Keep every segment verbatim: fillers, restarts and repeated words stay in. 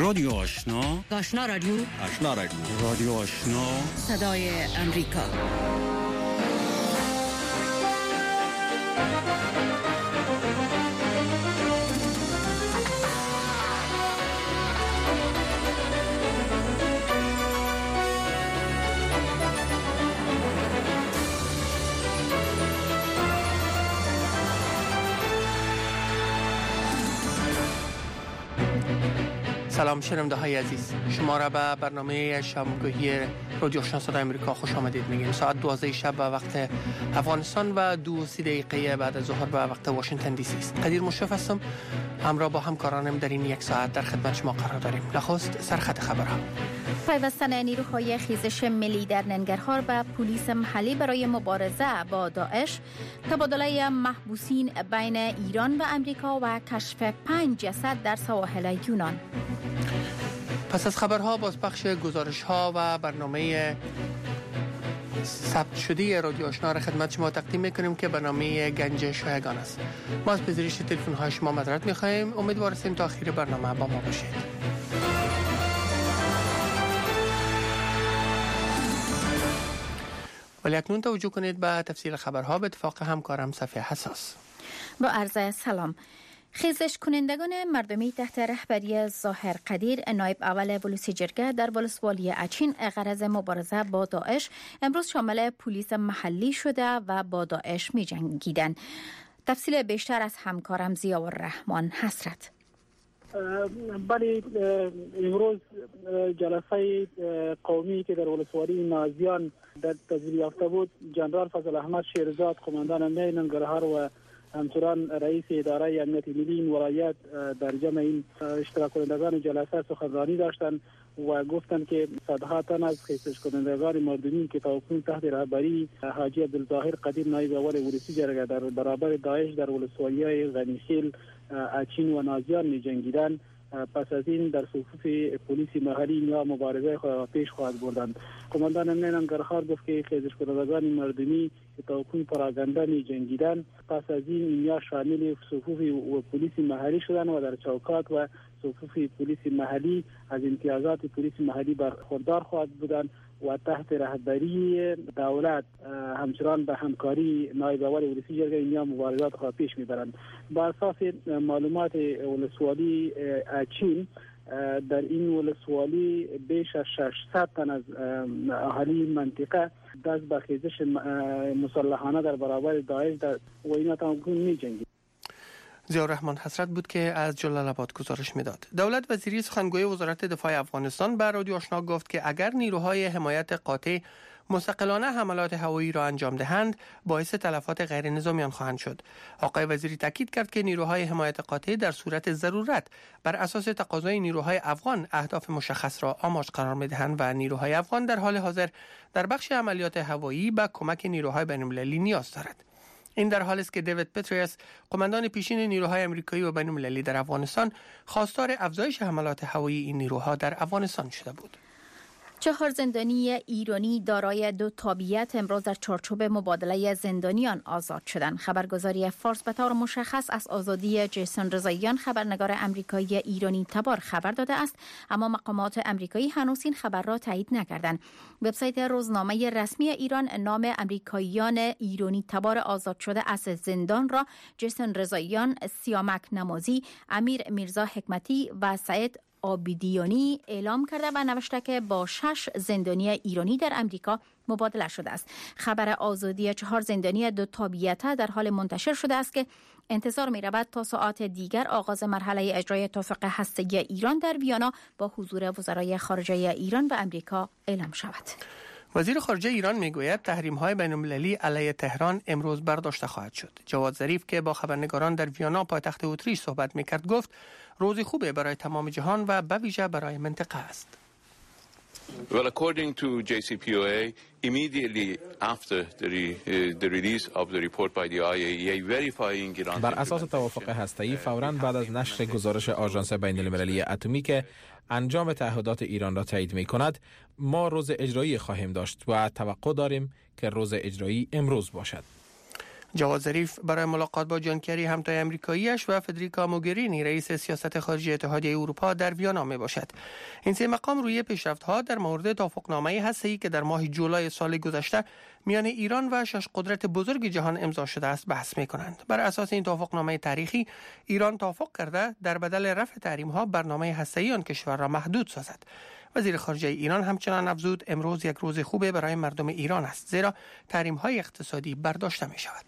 رادیو آشنا، آشنا رادیو آشنا رادیو رادیو آشنا، صدای امریکا. سلام شنونده های عزیز، شما را به برنامه شامگاهی رادیو آشنا صدای امریکا خوش آمدید میگیم. ساعت دوازده شب به وقت افغانستان و دو سی دقیقه بعد از ظهر به وقت واشنگتن دی سی است. قدیر مشرف هستم، همراه با همکارانم در این یک ساعت در خدمت شما قرار داریم. نخست سرخط خبرها. پیوستن نیروهای خیزش ملی در ننگرهار به پلیس محلی برای مبارزه با داعش، تبادله محبوسین بین ایران و امریکا و کشف پنج جسد در سواحل یونان. پس از خبرها بازپخش گزارش‌ها و برنامه ثبت شده رادیو آشنا را خدمت شما تقدیم می‌کنیم که برنامه گنج شایگان است. ما از پذیرش تلفن‌های شما معذرت می‌خواهیم. امیدوار هستیم تا آخر برنامه با ما باشید. ولی اکنون توجه کنید به تفصیل خبرها به اتفاق همکارم صفیه حساس. با عرض سلام. خیزش کنندگان مردمی تحت رهبری ظاهر قدیر، نایب اول ولسی جرگه در ولسوالی اچین، غرض مبارزه با داعش امروز شامل پلیس محلی شده و با داعش می جنگیدن. تفصیل بیشتر از همکارم ضیاءالرحمن حسرت. بله، امروز جلسه قومی که در ولسوالی نازیان در تشکیل یافته بود، جنرال فضل احمد شیرزاد قماندان می ننگرهار و همچنان رئیس اداره امنیت ملی این ولایت در جمع این اشتراک کنندگان جلسه سخنرانی داشتند و گفتند که صدها تن از خیزش کنندگان مردمی که تاکنون تحت رهبری حاجی عبدالظاهر قدیر نایب اول ولسی جرگه در برابر داعش در ولسوالی‌های غنیخیل، اچین و نازیان می جنگیدند، پس از این در صفوف پلیس محلی یا مبارزه خود پیش خواهد بردند. قماندان امنیت ننگرهار گفت که خیزش کنندگان مردمی که تاکنون پراگنده می جنگیدند، پس از این اینها شامل صفوف و پلیس محلی شدند و در چوکات و صفوف پلیس محلی از امتیازات پلیس محلی برخوردار خواهد بودند و تحت رهبری دولت همچنان به همکاری نایب اول ولسی جرگه اینها مبارزات خود پیش میبرند. با اساس معلومات ولسوالی اچین، در این ولسوالی بیش از ششصد تن از اهالی منطقه دست به خیزش مسلحانه در برابر داعش و اینا تمام می جنگید. ضیاءالرحمن حسرت بود که از جلال آباد گزارش میداد. دولت وزیری سخنگوی وزارت دفاع افغانستان به رادیو آشنا گفت که اگر نیروهای حمایت قاطع مستقلانه حملات هوایی را انجام دهند، باعث تلفات غیر نظامیان خواهند شد. آقای وزیری تاکید کرد که نیروهای حمایت قاطع در صورت ضرورت بر اساس تقاضای نیروهای افغان اهداف مشخص را آماج قرار می‌دهند و نیروهای افغان در حال حاضر در بخش عملیات هوایی به کمک نیروهای بین‌المللی نیاز دارد. این در حالی است که دیوید پتریاس، قماندان پیشین نیروهای آمریکایی و بین‌المللی در افغانستان، خواستار افزایش حملات هوایی این نیروها در افغانستان شده بود. چهار زندانی ایرانی دارای دو تابعیت امروز در چارچوب مبادله زندانیان آزاد شدند. خبرگزاری فارس به طور مشخص از آزادی جیسون رضاییان، خبرنگار آمریکایی ایرانی تبار، خبر داده است، اما مقامات آمریکایی هنوز این خبر را تایید نکردند. وبسایت روزنامه رسمی ایران نام آمریکاییان ایرانی تبار آزاد شده از زندان را جیسون رضاییان، سیامک نمازی، امیر میرزا حکمتی و سعید آبیدیانی اعلام کرده و نوشته که با شش زندانی ایرانی در امریکا مبادله شده است. خبر آزادی چهار زندانی دو تابعیت در حال منتشر شده است که انتظار می رود تا ساعات دیگر آغاز مرحله اجرای توافق هسته‌ای ایران در ویانا با حضور وزرای خارجه ایران و امریکا اعلام شود. وزیر خارجه ایران میگوید تحریم‌های بین‌المللی علیه تهران امروز برداشته خواهد شد. جواد ظریف که با خبرنگاران در ویانا پایتخت اتریش صحبت می‌کرد گفت روزی خوبه برای تمام جهان و به ویژه برای منطقه است. Well, according to J C P O A, immediately after the, re, uh, the release of the report by the I A E A verifying Iran. بر اساس توافق هسته‌ای فوراً بعد از نشر گزارش آژانس بین‌المللی اتمی که انجام تعهدات ایران را تایید می‌کند، ما روز اجرایی خواهیم داشت و توقع داریم که روز اجرایی امروز باشد. جواد ظریف برای ملاقات با جان کری همتای امریکاییش و فدریکا موگرینی رئیس سیاست خارجی اتحادیه اروپا در ویانا می باشد. این سه مقام روی پیشرفت‌ها در مورد توافقنامه هسته‌ای که در ماه جولای سال گذشته میان ایران و شش قدرت بزرگ جهان امضا شده است بحث می کنند. بر اساس این توافقنامه تاریخی ایران توافق کرده در بدل رفع تحریم‌ها برنامه هسته‌ای آن کشور را محدود سازد. وزیر خارجه ایران همچنان افزود امروز یک روز خوبه برای مردم ایران است، زیرا تحریم‌های اقتصادی برداشته می شود.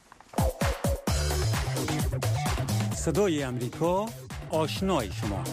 صدای امریکا، آشنای شما.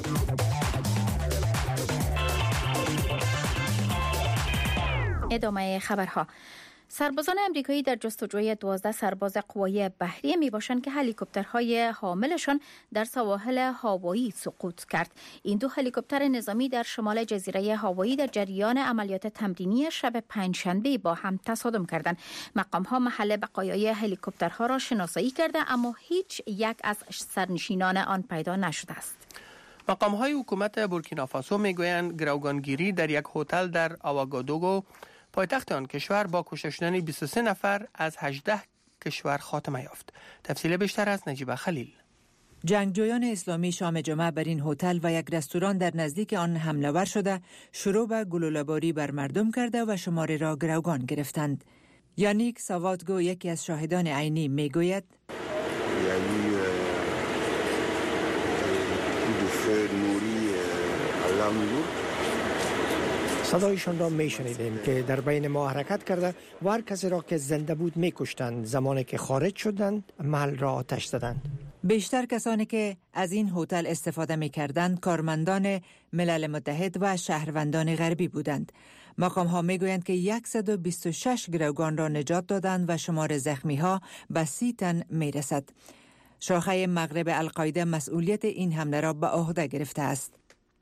ادامه خبرها. سربازان امریکایی در جستجوی دوازده سرباز قوای بحریه می باشند که هلیکوپترهای حاملشان در سواحل هاوایی سقوط کرد. این دو هلیکوپتر نظامی در شمال جزیره هاوایی در جریان عملیات تمرینی شب پنجشنبه با هم تصادم کردند. مقام‌ها محل بقایای هلیکوپترها را شناسایی کرده اما هیچ یک از سرنشینان آن پیدا نشده است. مقام‌های حکومت بورکینافاسو میگویند گروگانگیری در یک هتل در آواگادوگو پایتخت آن کشور با کشته شدن بیست و سه نفر از هجده کشور خاتمه یافت. تفصیل بیشتر از نجیبه خلیل. جنگجویان اسلامی شام جمعه بر این هتل و یک رستوران در نزدیک آن حمله ور شده، شروع به گلوله‌باری بر مردم کرده و شماری را گروگان گرفتند. یانیک ساواتگو یکی از شاهدان عینی میگوید صدایشان را می شنیدیم که در بین ما حرکت کرده و هر کسی را که زنده بود می کشتند. زمانی که خارج شدند محل را آتش زدند. بیشتر کسانی که از این هتل استفاده می کردند کارمندان ملل متحد و شهروندان غربی بودند. مقام ها می گویند که صد و بیست و شش گروگان را نجات دادند و شمار زخمی ها به سی تن می رسد. شاخه مغرب القاعده مسئولیت این حمله را به عهده گرفته است.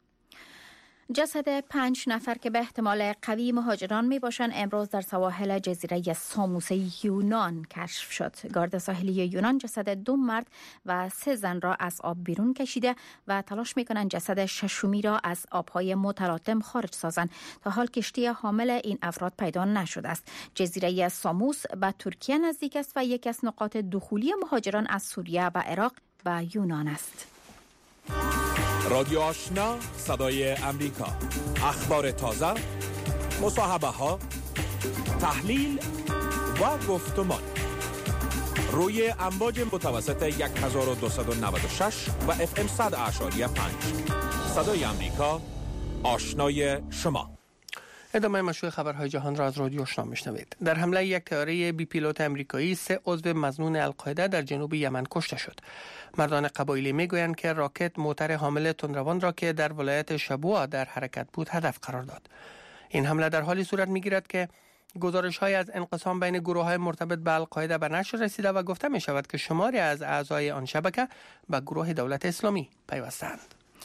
جسد پنج نفر که به احتمال قوی مهاجران می باشند امروز در سواحل جزیره ساموس یونان کشف شد. گارد ساحلی یونان جسد دو مرد و سه زن را از آب بیرون کشیده و تلاش می کنند جسد ششمی را از آبهای متلاطم خارج سازند. تا حال کشتی حامل این افراد پیدا نشده است. جزیره ساموس به ترکیه نزدیک است و یکی از نقاط دخولی مهاجران از سوریه و عراق به یونان است. رادیو آشنا، صدای امریکا، اخبار تازه، مصاحبه ها، تحلیل و گفتمان روی امواج متوسط هزار و دویست و نود و شش و اف ام صد اعشاری پنج. صدای امریکا، آشنای شما. ادامه مشروع خبرهای جهان را از رادیو آشنا میشنوید. در حمله یک طیاره بی پیلوت امریکایی سه عضو مظنون القاعده در جنوب یمن کشته شد. مردان قبایلی میگویند که راکت موتر حامل تندروان را که در ولایت شبوه در حرکت بود هدف قرار داد. این حمله در حالی صورت میگیرد که گزارش‌های از انقسام بین گروه‌های مرتبط به القاعده به نشر رسیده و گفته می شود که شماری از اعضای آن شبکه به گروه دولت اسلامی پیوستند.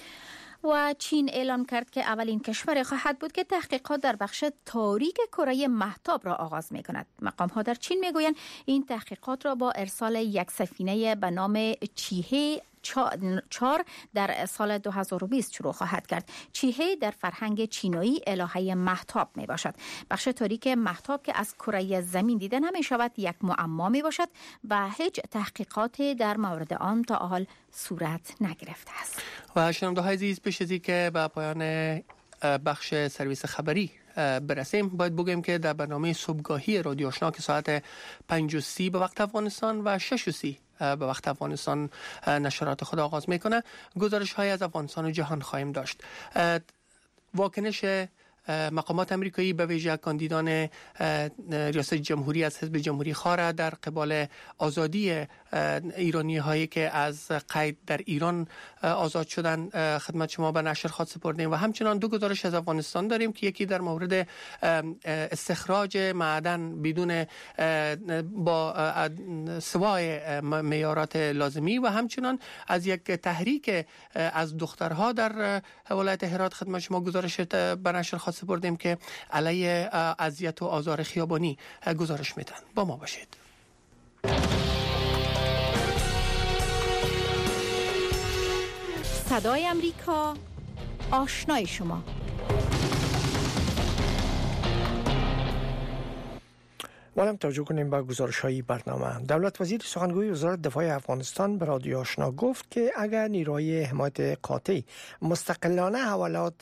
و چین اعلام کرد که اولین کشور خواهد بود که تحقیقات در بخش تاریک کره مهتاب را آغاز می کند. مقام ها در چین می گویند این تحقیقات را با ارسال یک سفینه به نام چیهه چار در سال دو هزار و بیست شروع خواهد کرد. چیهه در فرهنگ چینایی الهه مهتاب می باشد. بخش تاریک مهتاب که از کره زمین دیده نمی شود یک معما می باشد و هیچ تحقیقاتی در مورد آن تا حال صورت نگرفته است. و شنونده های عزیز پیش از اینکه به پایان بخش سرویس خبری برسیم باید بگیم که در برنامه صبحگاهی رادیو آشنا که ساعت پنج و سی به وقت افغانستان و شش و سی به وقت افغانستان نشرات خود آغاز میکنه، گزارش های از افغانستان و جهان خواهیم داشت. واکنش مقامات امریکایی به ویژه کاندیدان ریاست جمهوری از حزب جمهوری خواه در قبال آزادی ایرانی هایی که از قید در ایران آزاد شدن خدمت شما به نشر خواهد سپردیم و همچنان دو گزارش از افغانستان داریم که یکی در مورد استخراج معدن بدون با سوای معیارات لازمی و همچنان از یک تحریک از دخترها در ولایت هرات خدمت شما گزارش به نشر خواهد سپردیم که علیه اذیت و آزار خیابانی گزارش میدن. با ما باشید. صدای امریکا، آشنای شما. حالا توجه کنیم به گزارش‌های برنامه. دولت وزیر سخنگوی وزارت دفاع افغانستان به رادیو آشنا گفت که اگر نیروهای حمایت قاطع مستقلانه حملات